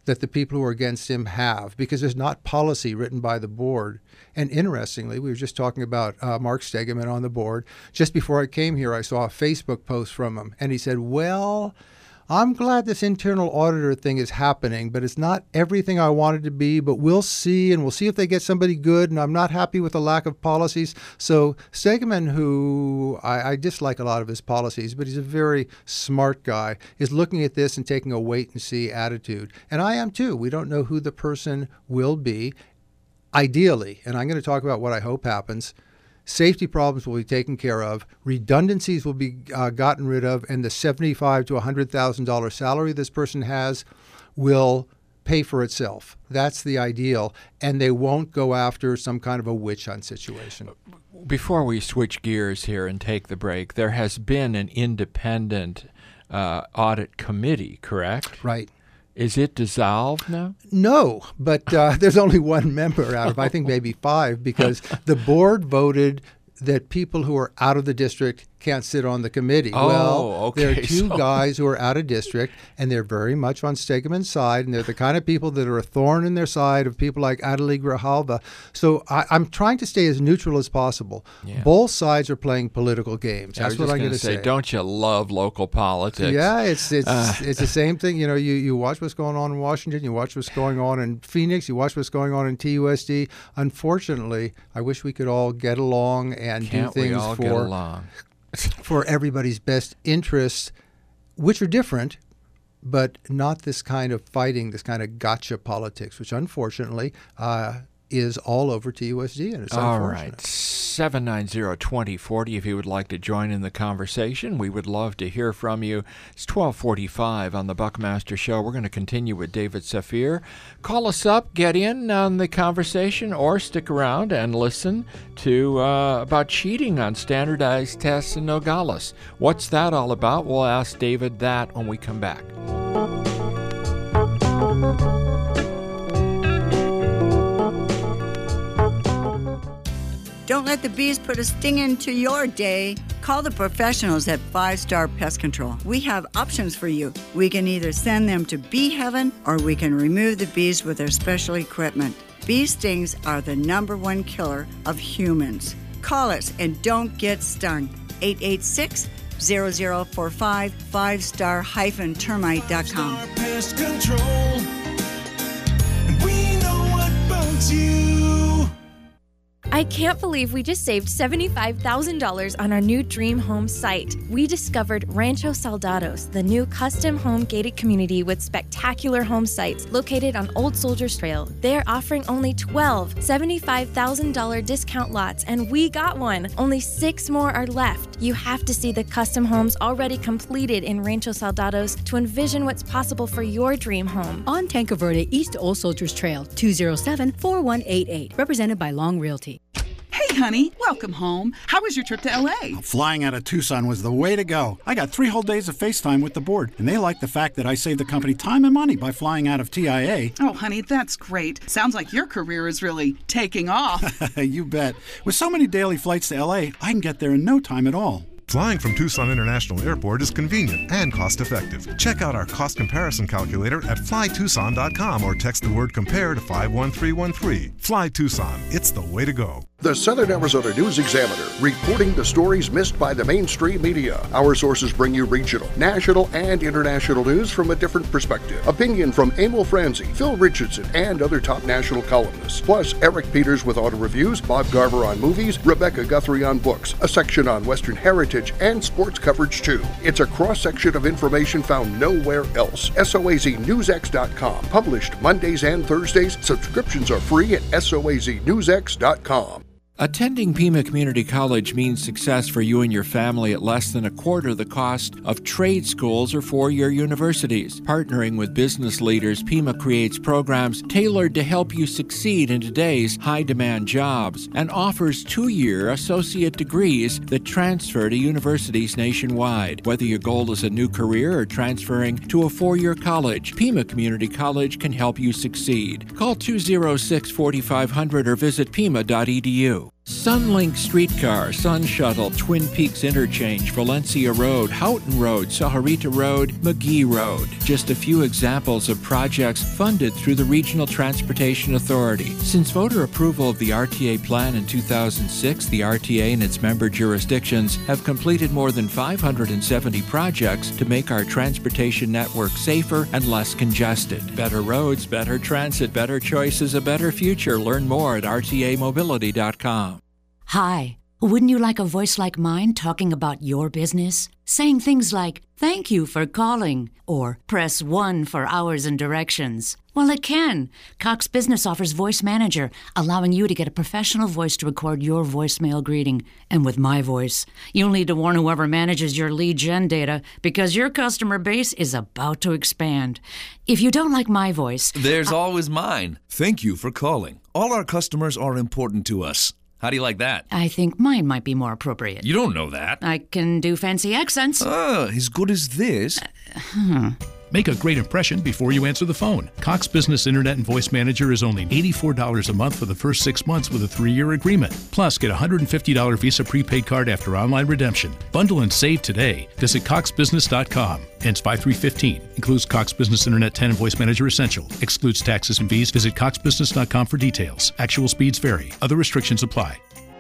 that the people who are against him have, because there's not policy written by the board. And interestingly, we were just talking about Mark Stegeman on the board. Just before I came here, I saw a Facebook post from him, and he said, well, I'm glad this internal auditor thing is happening, but it's not everything I want it to be, but we'll see, and we'll see if they get somebody good, and I'm not happy with the lack of policies. So Stegeman, who I dislike a lot of his policies, but he's a very smart guy, is looking at this and taking a wait-and-see attitude. And I am too. We don't know who the person will be. Ideally, and I'm going to talk about what I hope happens, safety problems will be taken care of, redundancies will be gotten rid of, and the $75,000 to $100,000 salary this person has will pay for itself. That's the ideal, and they won't go after some kind of a witch hunt situation. Before we switch gears here and take the break, there has been an independent audit committee, correct? Right. Is it dissolved now? No, but there's only one member out of, I think, maybe 5, because the board voted that people who are out of the district can't sit on the committee. There are 2 guys who are out of district, and they're very much on Stegeman's side, and they're the kind of people that are a thorn in their side of people like Adelie Grijalva. So I'm trying to stay as neutral as possible. Yeah. Both sides are playing political games. That's what I'm going to say. Don't you love local politics? Yeah, it's the same thing. You know, you watch what's going on in Washington, you watch what's going on in Phoenix, you watch what's going on in TUSD. Unfortunately, I wish we could all get along and do things for everybody's best interests, which are different, but not this kind of fighting, this kind of gotcha politics, which unfortunately is all over TUSD, and it's all unfortunate. Right, 790-2040 if you would like to join in the conversation. We would love to hear from you. It's 12:45 on the Buckmaster Show. We're going to continue with David Safir. Call us up, get in on the conversation, or stick around and listen to about cheating on standardized tests in Nogales. What's that all about? We'll ask David that when we come back. Don't let the bees put a sting into your day. Call the professionals at 5 Star Pest Control. We have options for you. We can either send them to bee heaven, or we can remove the bees with their special equipment. Bee stings are the #1 killer of humans. Call us and don't get stung. 886-0045, 5star-termite.com. 5 Star Pest Control. We know what bugs you. I can't believe we just saved $75,000 on our new dream home site. We discovered Rancho Soldados, the new custom home gated community with spectacular home sites located on Old Soldiers Trail. They're offering only 12 $75,000 discount lots, and we got one. Only 6 more are left. You have to see the custom homes already completed in Rancho Soldados to envision what's possible for your dream home. On Tanque Verde, East Old Soldiers Trail, 207-4188. Represented by Long Realty. Hey, honey, welcome home. How was your trip to L.A.? Flying out of Tucson was the way to go. I got 3 whole days of FaceTime with the board, and they like the fact that I saved the company time and money by flying out of TIA. Oh, honey, that's great. Sounds like your career is really taking off. You bet. With so many daily flights to L.A., I can get there in no time at all. Flying from Tucson International Airport is convenient and cost-effective. Check out our cost comparison calculator at flytucson.com or text the word COMPARE to 51313. Fly Tucson. It's the way to go. The Southern Arizona News Examiner, reporting the stories missed by the mainstream media. Our sources bring you regional, national, and international news from a different perspective. Opinion from Emil Franzi, Phil Richardson, and other top national columnists. Plus, Eric Peters with auto reviews, Bob Garver on movies, Rebecca Guthrie on books, a section on Western heritage, and sports coverage too. It's a cross-section of information found nowhere else. SOAZNewsX.com. Published Mondays and Thursdays. Subscriptions are free at SOAZNewsX.com. Attending Pima Community College means success for you and your family at less than a quarter the cost of trade schools or four-year universities. Partnering with business leaders, Pima creates programs tailored to help you succeed in today's high-demand jobs and offers 2-year associate degrees that transfer to universities nationwide. Whether your goal is a new career or transferring to a 4-year college, Pima Community College can help you succeed. Call 206-4500 or visit pima.edu. Sunlink Streetcar, Sun Shuttle, Twin Peaks Interchange, Valencia Road, Houghton Road, Sahuarita Road, McGee Road. Just a few examples of projects funded through the Regional Transportation Authority. Since voter approval of the RTA plan in 2006, the RTA and its member jurisdictions have completed more than 570 projects to make our transportation network safer and less congested. Better roads, better transit, better choices, a better future. Learn more at rtamobility.com. Hi. Wouldn't you like a voice like mine talking about your business? Saying things like, "Thank you for calling," or "Press 1 for hours and directions." Well, it can. Cox Business offers Voice Manager, allowing you to get a professional voice to record your voicemail greeting. And with my voice, you'll need to warn whoever manages your lead gen data because your customer base is about to expand. If you don't like my voice... There's always mine. Thank you for calling. All our customers are important to us. How do you like that? I think mine might be more appropriate. You don't know that. I can do fancy accents. As good as this. Make a great impression before you answer the phone. Cox Business Internet and Voice Manager is only $84 a month for the first 6 months with a 3-year agreement. Plus, get a $150 Visa prepaid card after online redemption. Bundle and save today. Visit coxbusiness.com. Ends 5/3/15. Includes Cox Business Internet 10 and Voice Manager Essential. Excludes taxes and fees. Visit coxbusiness.com for details. Actual speeds vary. Other restrictions apply.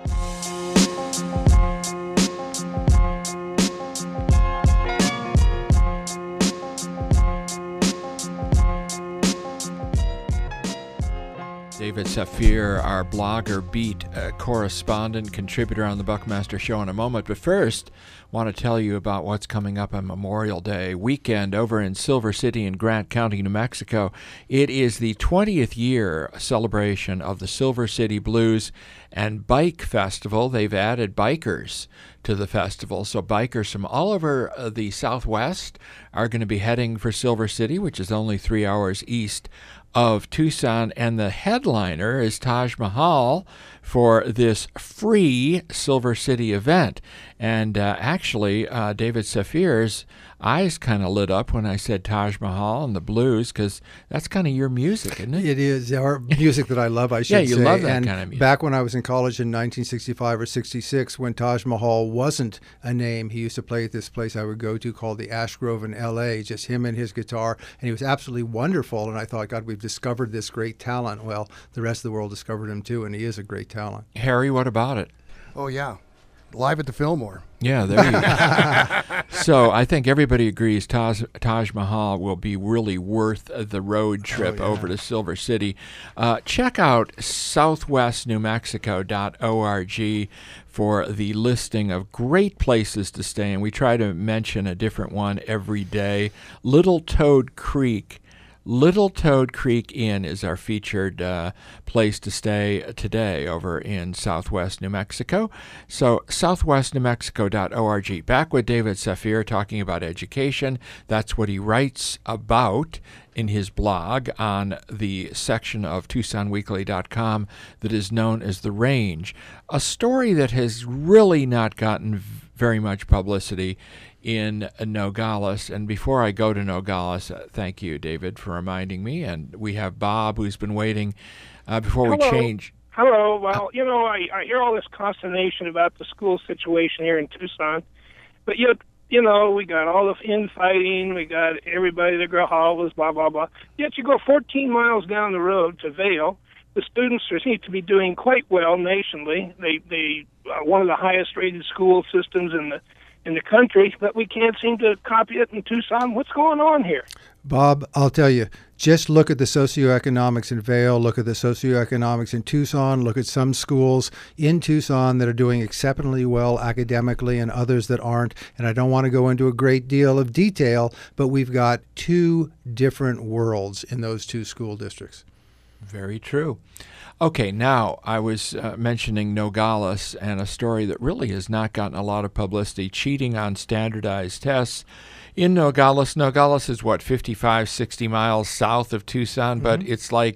David Safir, our blogger, beat correspondent, contributor on the Buckmaster Show in a moment. But first, want to tell you about what's coming up on Memorial Day weekend over in Silver City in Grant County, New Mexico. It is the 20th year celebration of the Silver City Blues and Bike Festival. They've added bikers to the festival, so bikers from all over the Southwest are going to be heading for Silver City, which is only 3 hours east of Tucson, and the headliner is Taj Mahal for this free Silver City event. And actually, David Safir's eyes kind of lit up when I said Taj Mahal and the blues, because that's kind of your music, isn't it? It is our music that I love, I should say. Yeah, you love that and kind of music. Back when I was in college in 1965 or 66, when Taj Mahal wasn't a name, he used to play at this place I would go to called the Ash Grove in L.A., just him and his guitar, and he was absolutely wonderful, and I thought, God, we've discovered this great talent. Well, the rest of the world discovered him too, and he is a great talent. Harry, what about it? Oh, yeah. Live at the Fillmore. Yeah, there you go. So I think everybody agrees Taj Mahal will be really worth the road trip over to Silver City. Check out southwestnewmexico.org for the listing of great places to stay, and we try to mention a different one every day. Little Toad Creek Inn is our featured place to stay today over in Southwest New Mexico. So southwestnewmexico.org. Back with David Safir talking about education. That's what he writes about in his blog on the section of TucsonWeekly.com that is known as The Range. A story that has really not gotten very much publicity in Nogales. And before I go to Nogales, thank you, David, for reminding me. And we have Bob, who's been waiting before we change. Hello. Well, I hear all this consternation about the school situation here in Tucson, but yet, we got all the infighting, we got everybody, the Grijalvas, blah, blah, blah. Yet you go 14 miles down the road to Vail, the students seem to be doing quite well nationally. They are one of the highest rated school systems in the country, but we can't seem to copy it in Tucson. What's going on here? Bob, I'll tell you, just look at the socioeconomics in Vail, look at the socioeconomics in Tucson, look at some schools in Tucson that are doing exceptionally well academically and others that aren't. And I don't want to go into a great deal of detail, but we've got two different worlds in those two school districts. Very true. Okay, now I was mentioning Nogales and a story that really has not gotten a lot of publicity, cheating on standardized tests. In Nogales is 55, 60 miles south of Tucson, but it's like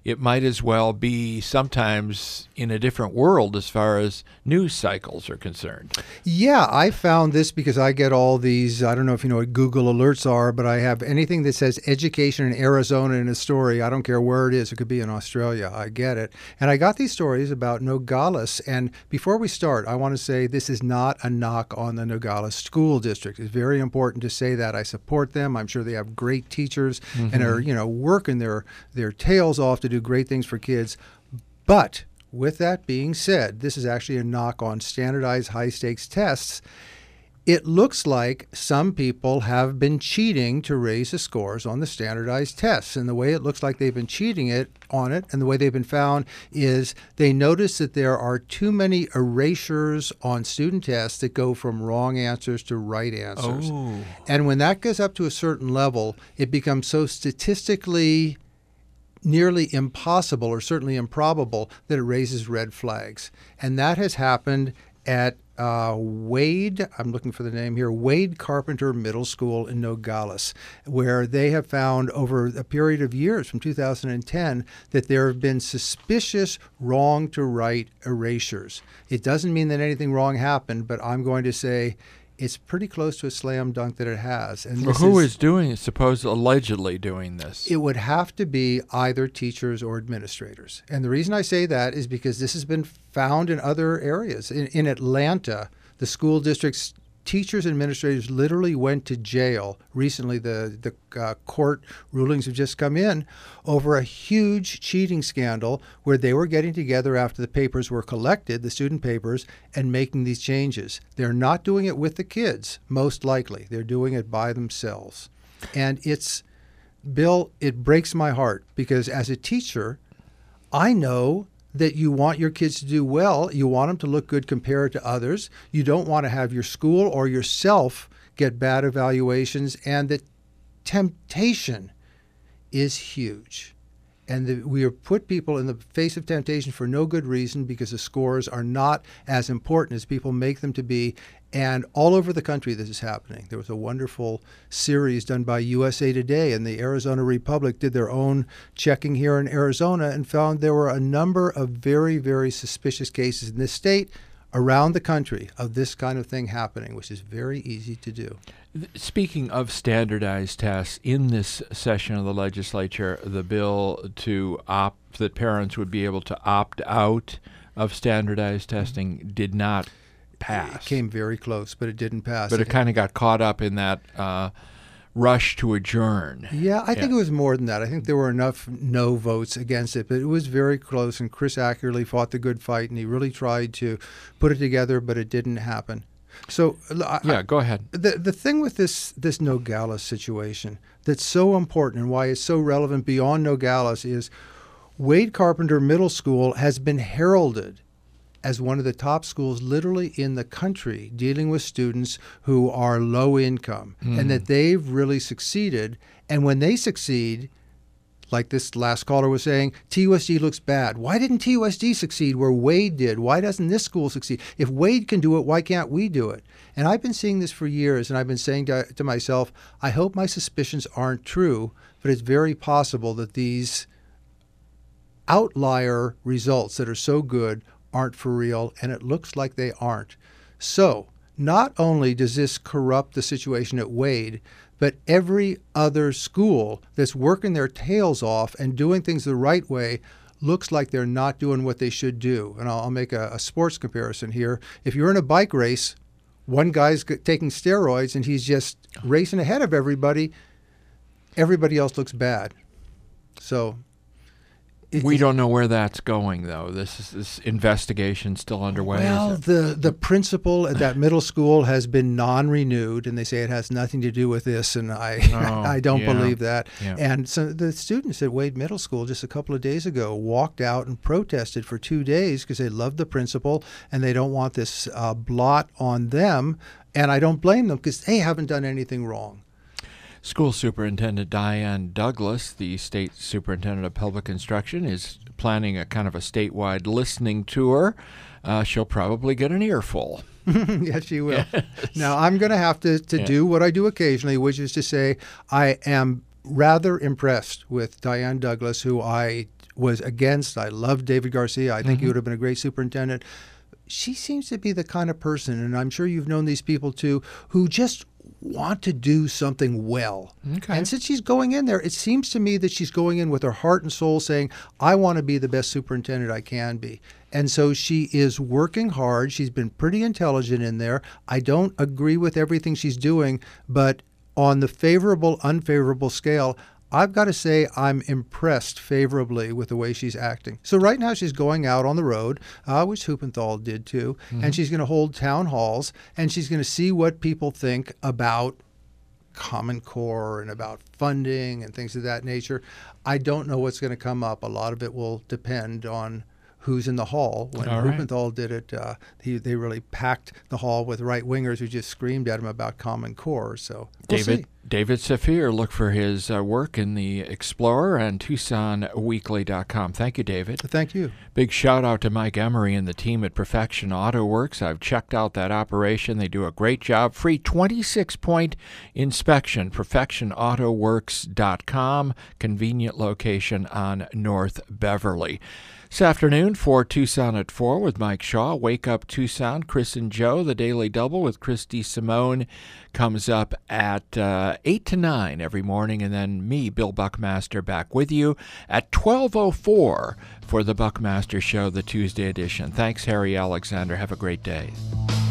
it might as well be sometimes in a different world as far as news cycles are concerned. Yeah, I found this because I get all these, I don't know if you know what Google alerts are, but I have anything that says education in Arizona in a story. I don't care where it is. It could be in Australia. I get it. And I got these stories about Nogales. And before we start, I want to say this is not a knock on the Nogales School District. It's very important to say that. I support them. I'm sure they have great teachers and are, working their tails off to do great things for kids. But with that being said, this is actually a knock on standardized high-stakes tests. It looks like some people have been cheating to raise the scores on the standardized tests. And the way it looks like they've been cheating on it and the way they've been found is they notice that there are too many erasures on student tests that go from wrong answers to right answers. Oh. And when that goes up to a certain level, it becomes so statistically nearly impossible or certainly improbable that it raises red flags. And that has happened at Wade, I'm looking for the name here, Wade Carpenter Middle School in Nogales, where they have found over a period of years from 2010 that there have been suspicious wrong to right erasures. It doesn't mean that anything wrong happened, but I'm going to say it's pretty close to a slam dunk that it has. And Well, who is doing it, allegedly doing this? It would have to be either teachers or administrators. And the reason I say that is because this has been found in other areas. In Atlanta, the school district's teachers and administrators literally went to jail. Recently, the court rulings have just come in over a huge cheating scandal where they were getting together after the papers were collected, the student papers, and making these changes. They're not doing it with the kids, most likely. They're doing it by themselves. And Bill, it breaks my heart because as a teacher, I know that you want your kids to do well. You want them to look good compared to others. You don't want to have your school or yourself get bad evaluations. And the temptation is huge. And we have put people in the face of temptation for no good reason because the scores are not as important as people make them to be. And all over the country, this is happening. There was a wonderful series done by USA Today, and the Arizona Republic did their own checking here in Arizona and found there were a number of very, very suspicious cases in this state, around the country, of this kind of thing happening, which is very easy to do. Speaking of standardized tests, in this session of the legislature, the bill to opt that parents would be able to opt out of standardized testing did not pass. It came very close, but it didn't pass. But it kind of got caught up in that rush to adjourn. Yeah, I think it was more than that. I think there were enough no votes against it, but it was very close, and Chris Ackerley fought the good fight, and he really tried to put it together, but it didn't happen. So go ahead. The thing with this Nogales situation that's so important and why it's so relevant beyond Nogales is Wade Carpenter Middle School has been heralded as one of the top schools literally in the country dealing with students who are low income and that they've really succeeded. And when they succeed, like this last caller was saying, TUSD looks bad. Why didn't TUSD succeed where Wade did? Why doesn't this school succeed? If Wade can do it, why can't we do it? And I've been seeing this for years, and I've been saying to myself, I hope my suspicions aren't true, but it's very possible that these outlier results that are so good aren't for real, and it looks like they aren't. So not only does this corrupt the situation at Wade, but every other school that's working their tails off and doing things the right way looks like they're not doing what they should do. And I'll make a sports comparison here. If you're in a bike race, one guy's taking steroids and he's just racing ahead of everybody. Everybody else looks bad. So we don't know where that's going, though. This investigation still underway. Well, the principal at that middle school has been non-renewed, and they say it has nothing to do with this, and I don't believe that. Yeah. And so the students at Wade Middle School just a couple of days ago walked out and protested for 2 days because they love the principal and they don't want this blot on them. And I don't blame them because they haven't done anything wrong. School Superintendent Diane Douglas, the State Superintendent of Public Instruction, is planning a kind of a statewide listening tour. She'll probably get an earful. Yes, she will. Yes. Now, I'm going to have to do what I do occasionally, which is to say I am rather impressed with Diane Douglas, who I was against. I loved David Garcia. I think he would have been a great superintendent. She seems to be the kind of person, and I'm sure you've known these people too, who just want to do something well. Okay. And since she's going in there, it seems to me that she's going in with her heart and soul saying, I want to be the best superintendent I can be. And so she is working hard. She's been pretty intelligent in there. I don't agree with everything she's doing, but on the favorable, unfavorable scale, I've got to say I'm impressed favorably with the way she's acting. So right now she's going out on the road, which Huppenthal did too, and she's going to hold town halls, and she's going to see what people think about Common Core and about funding and things of that nature. I don't know what's going to come up. A lot of it will depend on who's in the hall. When Huppenthal did it, they really packed the hall with right-wingers who just screamed at him about Common Core. So we'll see. David Safier, look for his work in the Explorer and TucsonWeekly.com. Thank you, David. Thank you. Big shout out to Mike Emery and the team at Perfection Auto Works. I've checked out that operation. They do a great job. Free 26-point inspection. PerfectionAutoWorks.com. Convenient location on North Beverly. This afternoon, for Tucson at 4 with Mike Shaw. Wake Up Tucson, Chris and Joe. The Daily Double with Christy Simone comes up at 8 to 9 every morning. And then me, Bill Buckmaster, back with you at 12:04 for the Buckmaster Show, the Tuesday edition. Thanks, Harry Alexander. Have a great day.